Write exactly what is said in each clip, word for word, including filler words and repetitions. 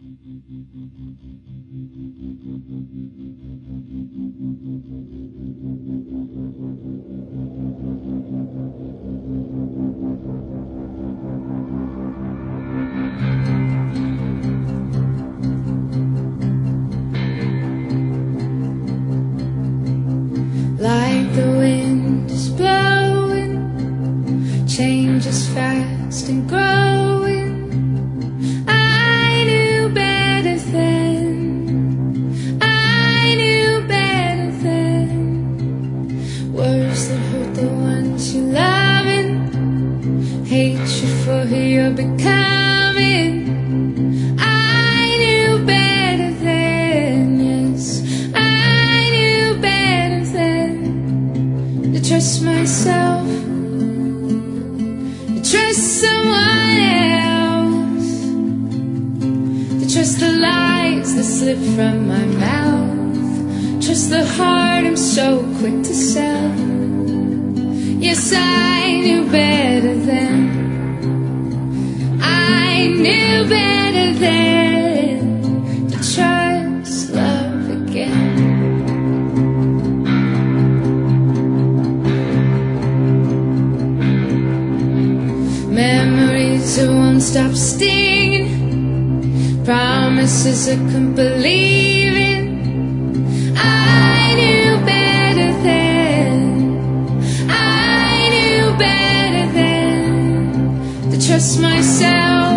Like the wind is blowing, change is fast and growing. I knew better then, I knew better then. Words that hurt the ones you're loving, hatred for who you're becoming. I knew better then, yes, I knew better then. To trust myself, to trust someone else, to trust the lies that slip from my mouth, trust the heart I'm so quick to sell. Yes, I knew better then, I knew better then, to trust love again. Memories that won't stop stinging, promises I couldn't believe in. I knew better then, I knew better then, to trust myself,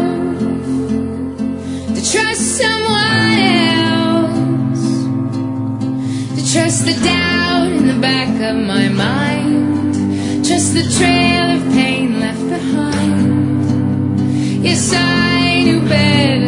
to trust someone else, to trust the doubt in the back of my mind, trust the trail of pain left behind. Yes, I knew better